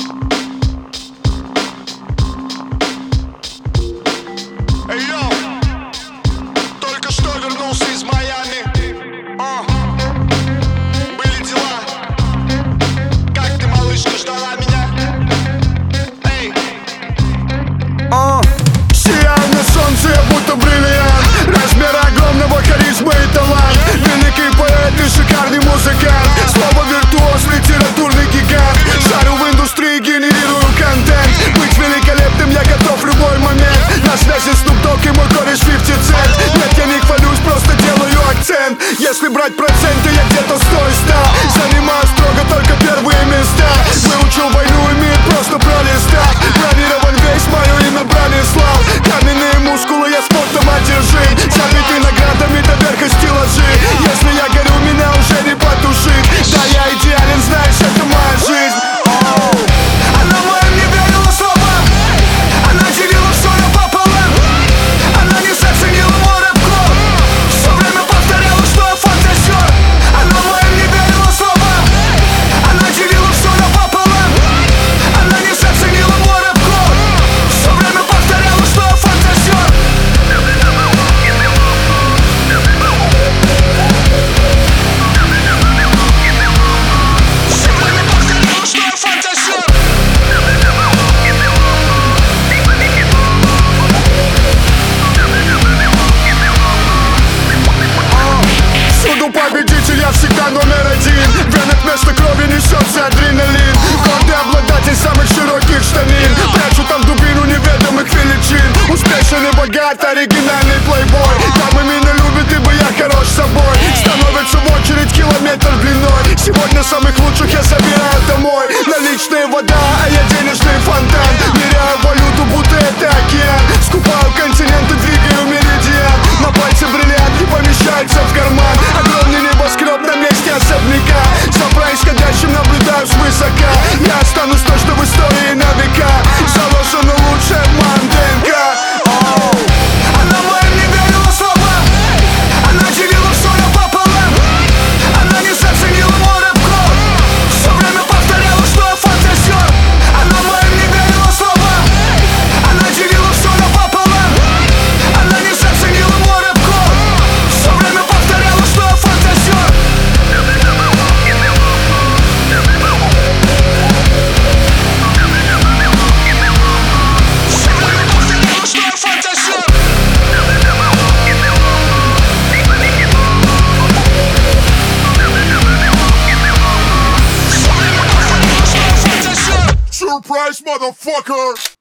Эй, йоу, только что вернулся из Майами. Были дела. Как ты, малышка, ждала меня? Эй. Сияю на солнце, я будто бриллиант. Размер огромного, харизма и талант. Великий поэт и шикарный музыкант. Слово виртуоз, литературный гигант. Шарю в индустрии, генерирую контент. Быть великолепным я готов в любой момент. На связи Snoop Dogg и мой кореш 50 Cent. Нет, я не хвалюсь, просто делаю акцент. Если брать проценты, я где-то 100 из 100. Занимаю строго только первые места. Выучил войну и мир, просто пролистал. Бронирован весь, мое имя Бранислав. Каменные мускулы, я спортом одержим. Забитый наградами до верха стеллажи. Если я горю, меня уже не потушить. Да, я идеален, знаешь, это моя жизнь. Она моим не верила словам. Она делила все напополам. Она не заценила мой рэп-клуб. Все время повторяла, что я фантазер. Она моим не верила словам. Она делила все напополам. Она не заценила мой рэп-клуб. Все время повторяла, что я фантазер. Все время повторяла, что я фантазер. Всюду победитель, я всегда номер один. В венах вместо крови несется адреналин. Гордый обладатель самых широких штанин. Прячу там дубину неведомых величин. Успешен и богат, оригинальный плейбой. Дамы меня любят, ибо я хорош собой. Становится в очередь километр длиной. Сегодня самых лучших я забираю домой. Наличная вода, а я денежный фонтан. Меряю валюту, будто это океан. Скупаю континенты, двигаю меридиан. На пальце бриллиант не помещается в карман. Огромный небоскреб на месте особняка. За происходящим наблюдаю свысока. Я останусь точно в истории на века. Заложена лучшая манденка. Она моим не верила словам. Она делила все напополам. Она не заценила мой рэп-клуб. Все время повторяла, что я фантазер. Она моим не верила словам. Она делила все напополам. Она не заценила мой рэп-клуб. Все время повторяла, что я фантазер. Все время повторяла, что я фантазер. Все время повторяла, что я фантазер. Surprise, motherfucker!